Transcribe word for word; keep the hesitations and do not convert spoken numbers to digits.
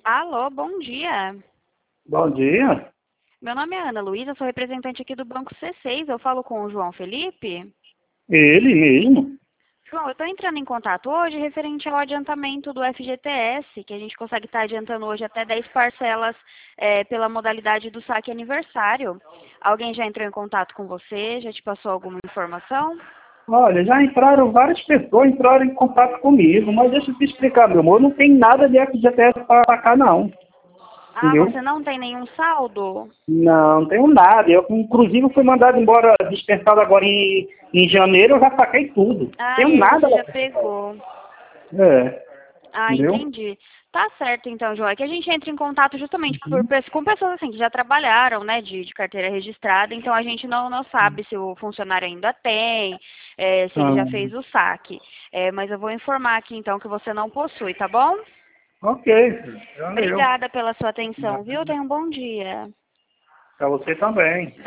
Alô, bom dia. Bom dia. Meu nome é Ana Luísa, sou representante aqui do Banco C seis. Eu falo com o João Felipe. Ele mesmo. João, eu estou entrando em contato hoje referente ao adiantamento do F G T S, que a gente consegue estar adiantando hoje até dez parcelas é, pela modalidade do saque aniversário. Alguém já entrou em contato com você? Já te passou alguma informação? Olha, já entraram várias pessoas, entraram em contato comigo, mas deixa eu te explicar, meu amor, não tem nada de F G T S para cá, não. Ah, Entendeu? você não tem nenhum saldo? Não, não tenho nada. Eu, inclusive, fui mandado embora, dispensado agora em, em janeiro, eu já saquei tudo. Não Ah, tenho e aí nada você lá. já pegou. É, Ah, entendeu? entendi. Tá certo, então, João. É que a gente entra em contato justamente por, pe- com pessoas assim que já trabalharam, né, de, de carteira registrada, então a gente não, não sabe se o funcionário ainda tem, é, se ele Ah, já fez o saque. É, mas eu vou informar aqui, então, que você não possui, tá bom? ok, valeu. Obrigada pela sua atenção, viu? Tenha um bom dia. Para você também.